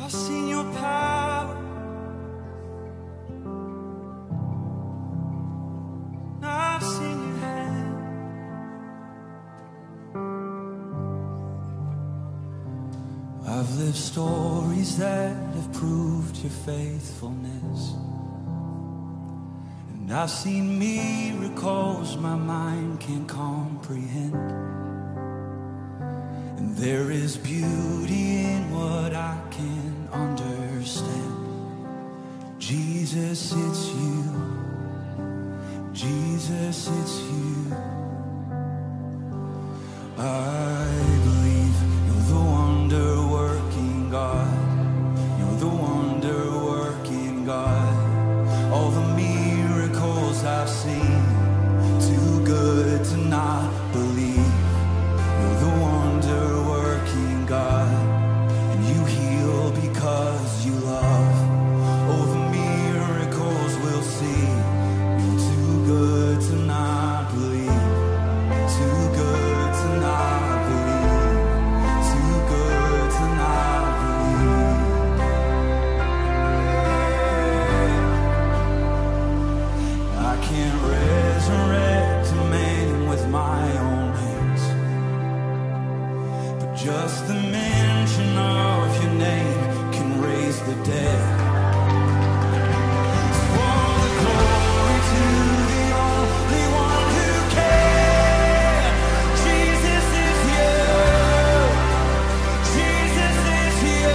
I've seen your power. I've seen your hand. I've lived stories that have proved your faithfulness, and I've seen miracles my mind can't comprehend. And there is beauty in what I can't understand. Jesus, it's you. Jesus, it's you. I believe you're the wonder-working God. You're the wonder-working God. All the miracles I've seen, too good to not believe. You're the wonder-working God, and you heal because you love. Oh, the miracles we'll see. You're too good to not believe. Too good to not believe. Too good to not believe. I can't resurrect a man with my own hands, but just the mention of your name can raise the dead. For the glory to the only one who can. Jesus is you. Jesus is you.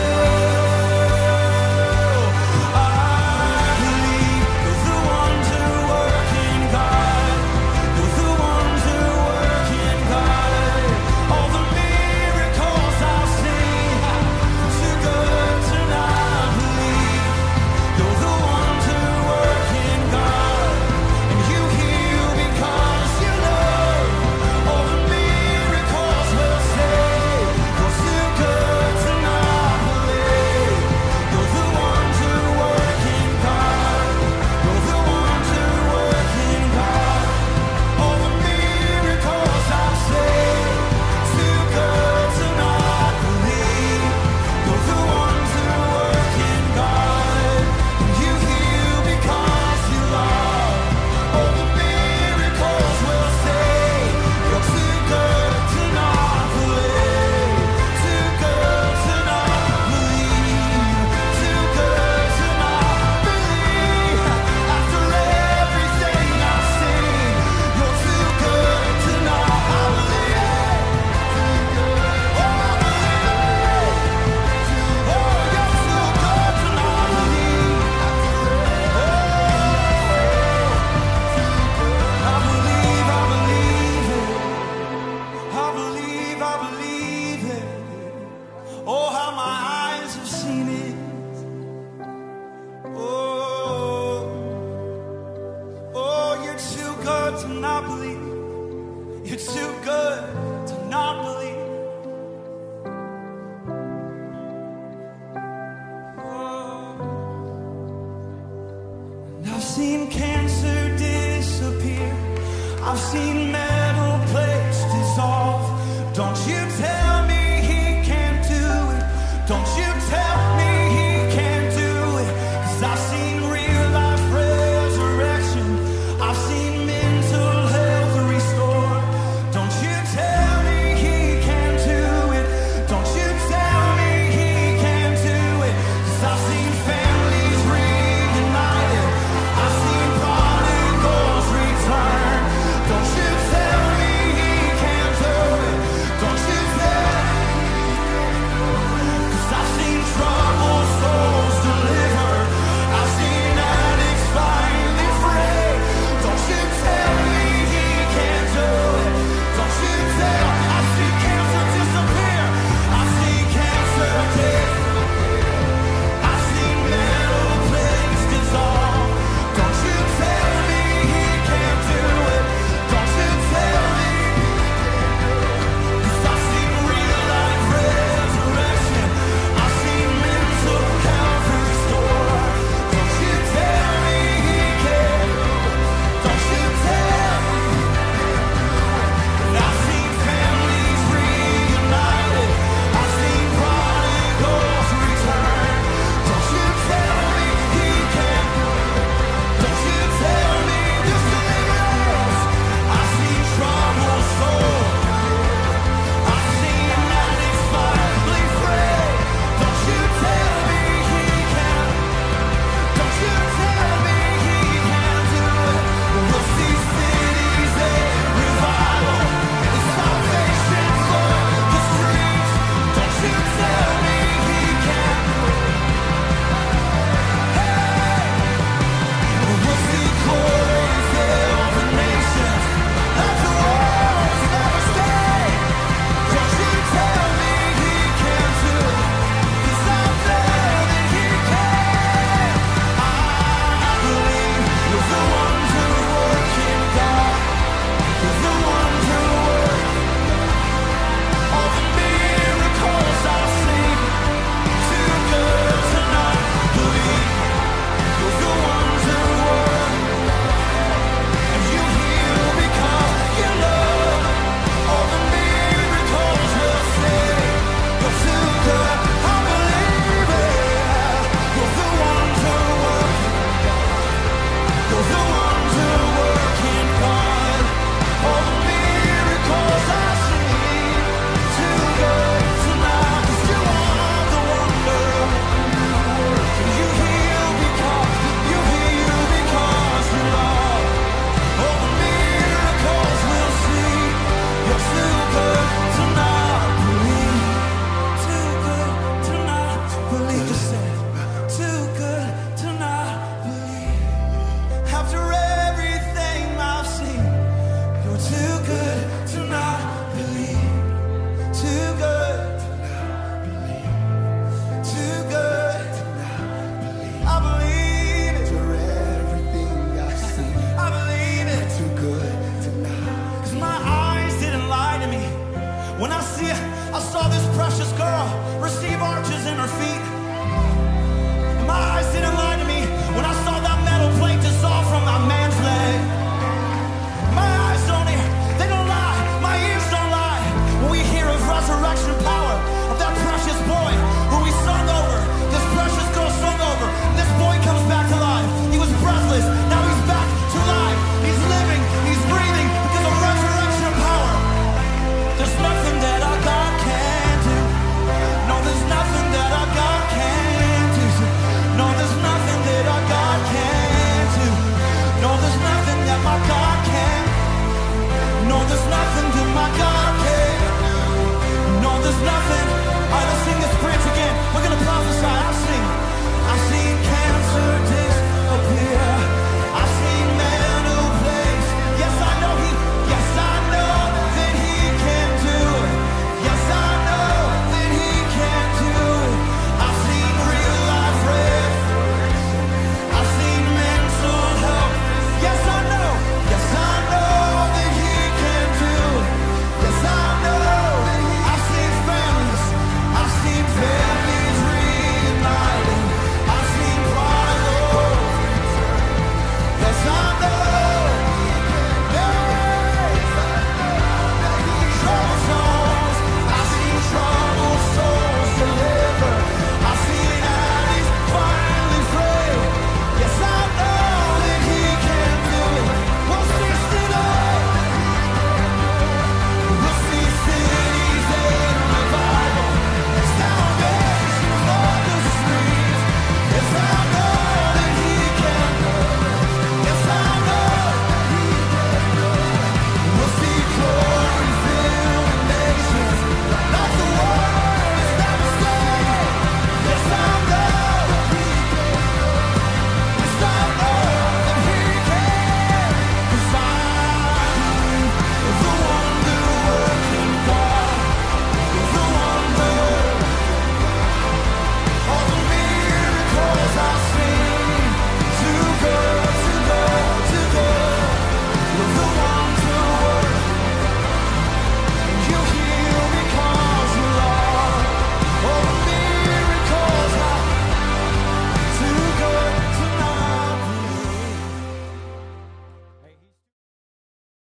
I believe you're the wonder-working God. You're the wonder-working God. All the miracles I've seen, too good to not believe. You're the wonder-working God, and you heal because you love. All the miracles will say, you're too good to not believe. You're the wonder-working God. You're the wonder-working God. All the miracles I say, too good to not believe. You're the wonder-working God, and you heal because you love. All the miracles will say, you're too good to not believe. Too good to not believe. Too good to not believe. After everything I've seen, you're too good to not believe. Oh, I believe. Oh, you're too good to not believe. I believe, I believe it. I believe, I believe it. Oh, how my eyes have seen it. Oh, oh, you're too good to not believe. You're too good to not believe. Oh, and I've seen cancer disappear. I've seen